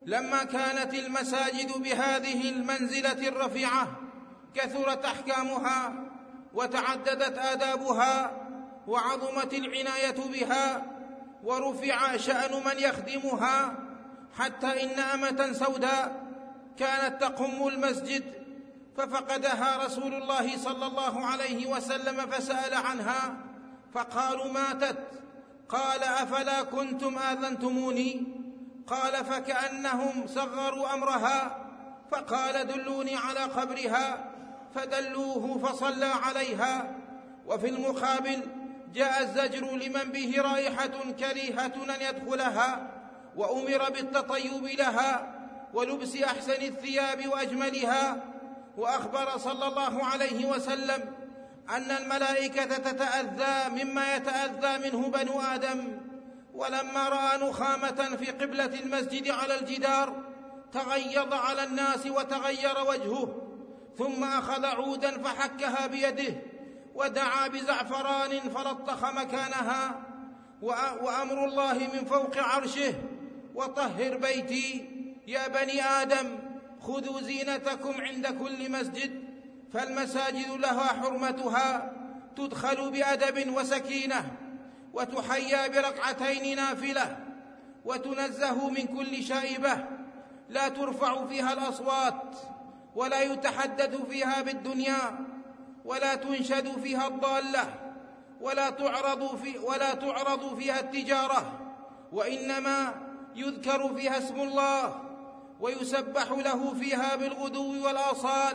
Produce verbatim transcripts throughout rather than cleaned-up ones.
لما كانت المساجد بهذه المنزلة الرفيعة كثرت أحكامها وتعددت آدابها وعظمت العناية بها ورفع شأن من يخدمها، حتى إن أمة سوداء كانت تقم المسجد ففقدها رسول الله صلى الله عليه وسلم فسأل عنها فقالوا ماتت. قال أفلا كنتم آذنتموني؟ قال فكأنهم صغروا أمرها، فقال دلوني على قبرها فدلوه فصلى عليها. وفي المقابل جاء الزجر لمن به رائحة كريهة أن يدخلها، وأمر بالتطيب لها ولبس أحسن الثياب وأجملها. وأخبر صلى الله عليه وسلم أن الملائكة تتأذى مما يتأذى منه بنو آدم. ولما رأى نخامة في قبلة المسجد على الجدار تغيظ على الناس وتغير وجهه، ثم أخذ عودا فحكها بيده ودعا بزعفران فلطخ مكانها. وأمر الله من فوق عرشه وطهر بيتي يا بني آدم خذوا زينتكم عند كل مسجد. فالمساجد لها حرمتها، تدخل بأدب وسكينة وتحيا بركعتين نافلة وتنزه من كل شائبة، لا ترفع فيها الأصوات ولا يتحدث فيها بالدنيا ولا تنشد فيها الضالة ولا تعرض, في ولا تعرض فيها التجارة، وإنما يذكر فيها اسم الله ويسبح له فيها بالغدو والآصال.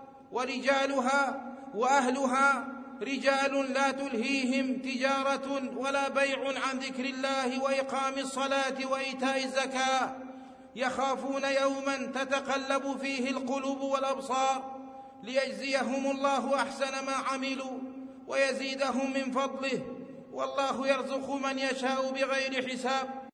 ورجالها وأهلها رجال لا تلهيهم تجارة ولا بيع عن ذكر الله وإقام الصلاة وإيتاء الزكاة، يخافون يوما تتقلب فيه القلوب والأبصار ليجزيهم الله أحسن ما عملوا ويزيدهم من فضله، والله يرزق من يشاء بغير حساب.